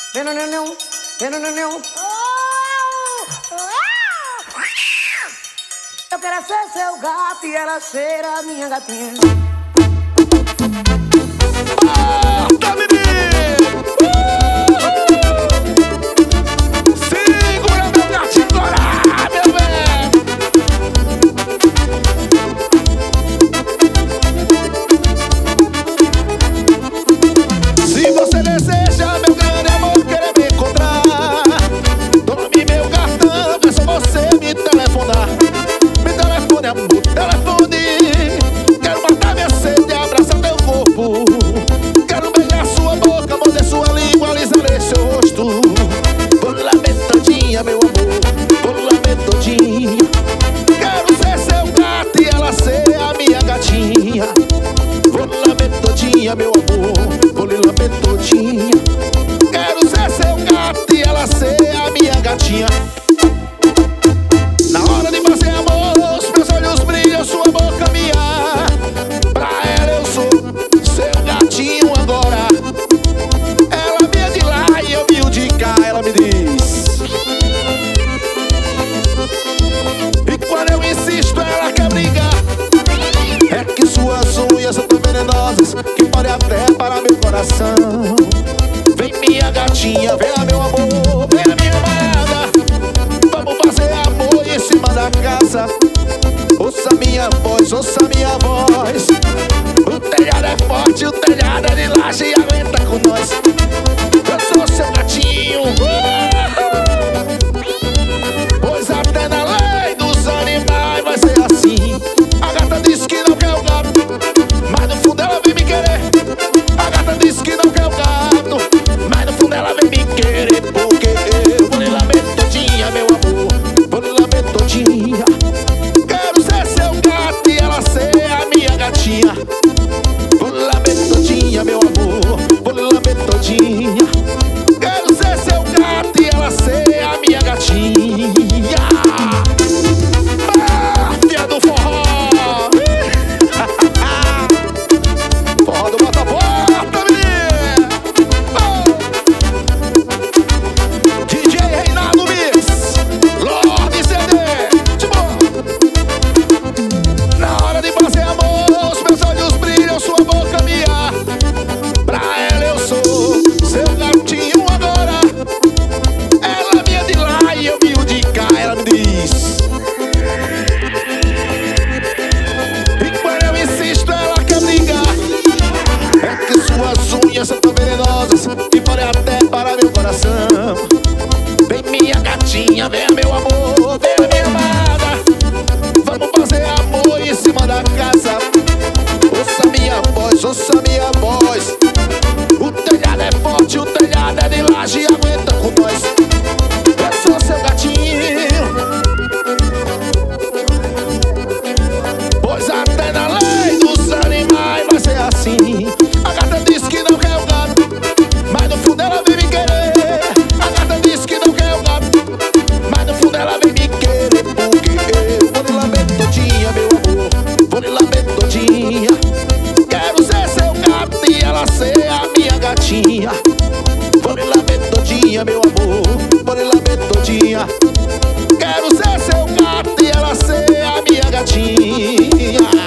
Venenão, venenão. Eu quero ser seu gato e ela ser a minha gatinha. Bota, menino! Segura meu gatinho dourado, meu velho! Se você deseja, meu grande amor, querer me encontrar, tome meu cartão, é só você me telefonar. Me telefone, amor, telefone. Quero matar minha sede, abraçar teu corpo. Quero beijar sua boca, morder sua língua, alisar esse rosto. Vou lá bem todinha, meu amor, vou lá bem todinha. Quero ser seu gato e ela ser a minha gatinha. Vou lá bem todinha, meu amor, vou lá bem todinha. Quero ser seu gato e ela ser a minha gatinha. Na hora de fazer amor, os meus olhos brilham, sua boca minha. Pra ela eu sou seu gatinho agora. Ela me é de lá e eu me de cá, ela me diz. E quando eu insisto, ela quer brigar. É que suas unhas são tão venenosas que podem até parar meu coração. Vem minha gatinha, vem meu amor, vem minha amada. Vamos fazer amor em cima da casa. Ouça minha voz, ouça minha voz. O telhado é forte, o telhado é de laje e aguenta com nós. Eu sou seu gatinho, pois até na lei dos animais vai ser assim. A gata disse que não quer o gato, mas no fundo ela vem me querer. A gata disse que não quer o gato, mas no fundo ela vem me querer. Porque eu vou lhe lamber todinha, meu amor, vou lhe lamber todinha. Quero ser seu gato e ela ser a minha gatinha. Vou lhe lamber todinha, meu amor, vou lhe lamber todinha. Quero ser seu gato e ela ser a minha gatinha. Máfia do forró, forró do bota-bota, menino. DJ Reinaldo Mix, Lorde CD, na hora de fazer amor, os meus olhos brilham, sua boca minha. Pra ela eu sou seu gatinho agora. Ela me é de lá e eu me de cá, ela me diz. E quando eu insisto, ela quer brigar. É que suas unhas são tão venenosas que podem até parar meu coração. Vem minha gatinha, vem meu amor, vem minha amada. Vamos fazer amor em cima da casa. Ouça minha voz, ouça minha voz. O telhado é forte, o telhado é de laje e aguenta com nós. Eu sou seu gatinho, pois até na lei dos animais vai ser assim. A gata disse que não quer o gato, mas no fundo ela vem me querer. A gata disse que não quer o gato, mas no fundo ela vem me querer. Porque eu vou lhe lamber todinha, meu amor, vou lhe lamber todinha. Quero ser seu gato e ela ser a minha gatinha. Vou lhe lamber todinha, meu amor, vou lhe lamber todinha. Quero ser seu gato e ela ser a minha gatinha.